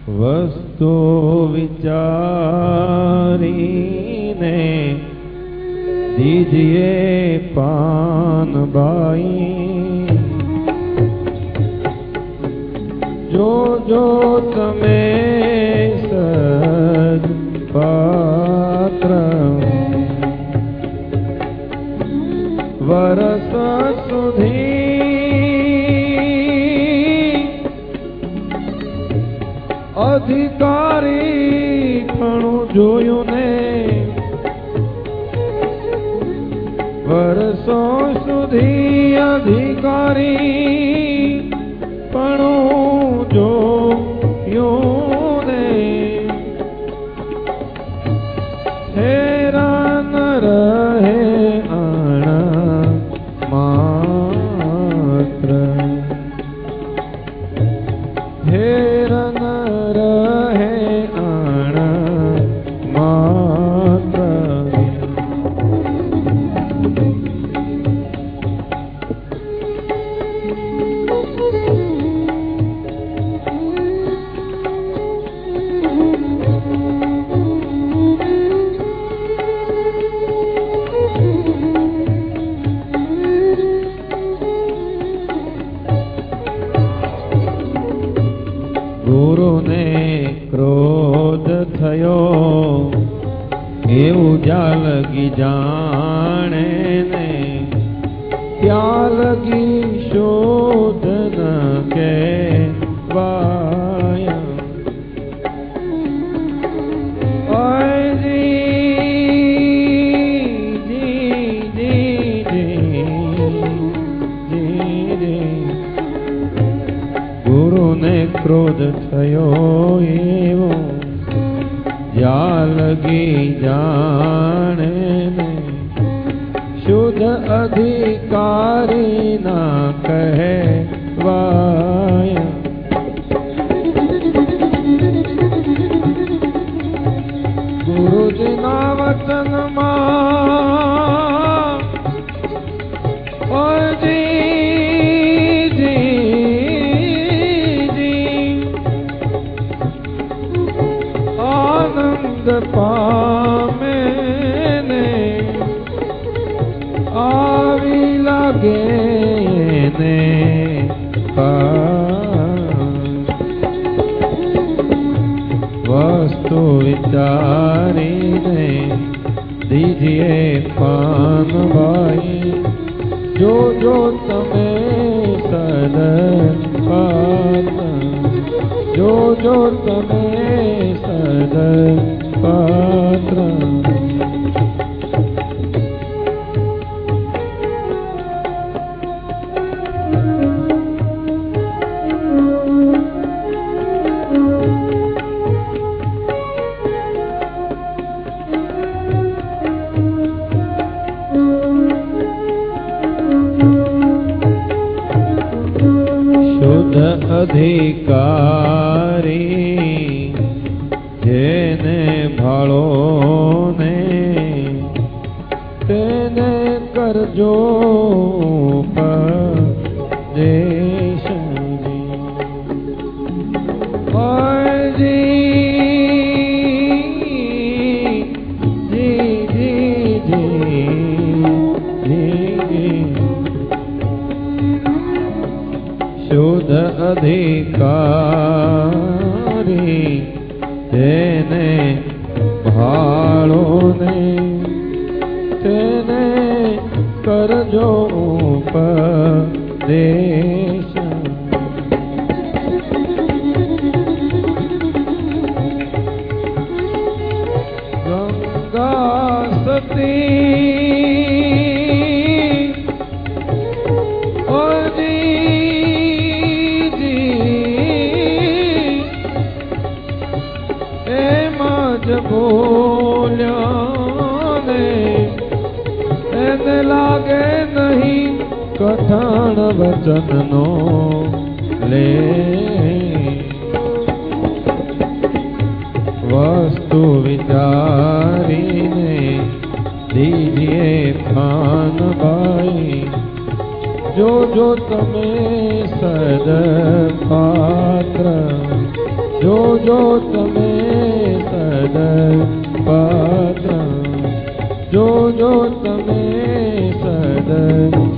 વસ્તુ વિચારીને દીજીએ પાનબાઈ, જો જો તમે સદપાત્ર વરસ સુધી અધિકારી પણ જોયું ને, વર્ષો સુધી અધિકારી પણ જોયું ને, હેરાન રહે આણા માત્ર, હેરાન રહે આણા માત્ર. ગુરુને ક્રોધ થયો એવું જ્યાં લગી જાણે ને, ત્યાં લગી શોધ ન કહેવાય. ગુરુને ક્રોધ થયો એવો જ્યાં લગી જાણે ને, શુદ્ધ અધિકારી ના કહેવાય. ગુરુજીના વચનમાં આનંદ પામે ને, આવી લાગે ને વસ્તુ વિચારીને દીજીએ પાનબાઈ, જો જો તમે સદપાત્ર, જો જો તમે સદપાત્ર. અધિકારી જેને ભાળો ને, તેને કરજો ઉપદેશ. શુદ્ધ અધિકારી તેને ભાળો ને, તેને કરજો ઉપદેશ. ગંગા સતી બોલ્યા ને, એને લાગે નહીં કઠણ વચનનો લે, વસ્તુ વિચારીને દીજીએ પાનબાઈ, જો જો તમે સદપાત્ર, જો જો તમે સદપત્ર જો તમે સદ